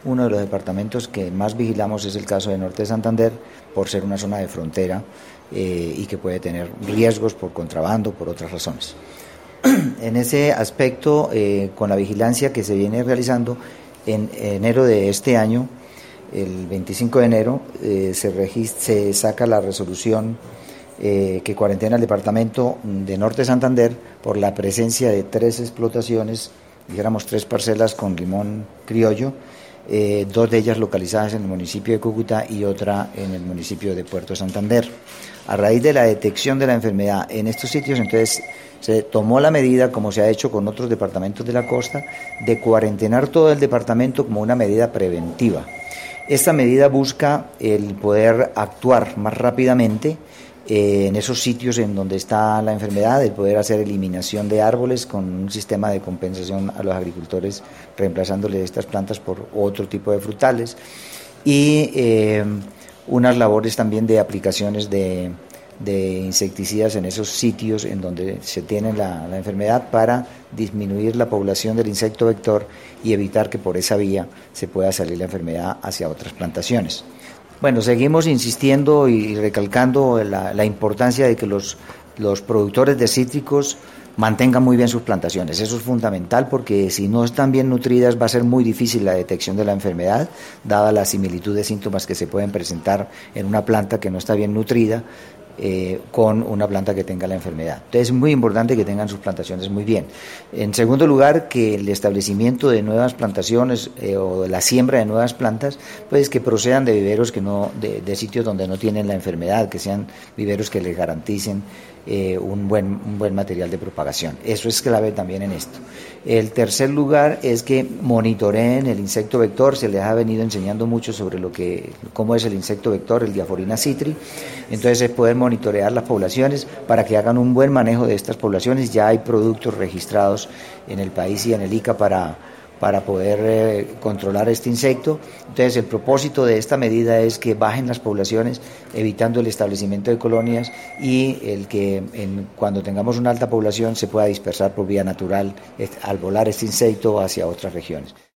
uno de los departamentos que más vigilamos es el caso de Norte de Santander, por ser una zona de frontera y que puede tener riesgos por contrabando, por otras razones. En ese aspecto, con la vigilancia que se viene realizando, en enero de este año, el 25 de enero, se saca la resolución que cuarentena el departamento de Norte de Santander por la presencia de 3 explotaciones, dijéramos 3 parcelas con limón criollo, 2 de ellas localizadas en el municipio de Cúcuta y otra en el municipio de Puerto Santander. A raíz de la detección de la enfermedad en estos sitios, entonces se tomó la medida, como se ha hecho con otros departamentos de la costa, de cuarentenar todo el departamento como una medida preventiva. Esta medida busca el poder actuar más rápidamente en esos sitios en donde está la enfermedad, el poder hacer eliminación de árboles con un sistema de compensación a los agricultores, reemplazándole estas plantas por otro tipo de frutales, y unas labores también de aplicaciones de insecticidas en esos sitios en donde se tiene la enfermedad, para disminuir la población del insecto vector y evitar que por esa vía se pueda salir la enfermedad hacia otras plantaciones. Bueno, seguimos insistiendo y recalcando la importancia de que los productores de cítricos mantengan muy bien sus plantaciones. Eso es fundamental, porque si no están bien nutridas va a ser muy difícil la detección de la enfermedad, dada la similitud de síntomas que se pueden presentar en una planta que no está bien nutrida con una planta que tenga la enfermedad. Entonces es muy importante que tengan sus plantaciones muy bien. En segundo lugar, que el establecimiento de nuevas plantaciones o la siembra de nuevas plantas, pues que procedan de viveros que no, de sitios donde no tienen la enfermedad, que sean viveros que les garanticen un buen material de propagación. Eso es clave también en esto. El tercer lugar es que monitoreen el insecto vector. Se les ha venido enseñando mucho sobre cómo es el insecto vector, el Diaforina citri. Entonces es poder monitorear las poblaciones para que hagan un buen manejo de estas poblaciones. Ya hay productos registrados en el país y en el ICA para poder controlar este insecto. Entonces el propósito de esta medida es que bajen las poblaciones, evitando el establecimiento de colonias, y el que cuando tengamos una alta población se pueda dispersar por vía natural al volar este insecto hacia otras regiones.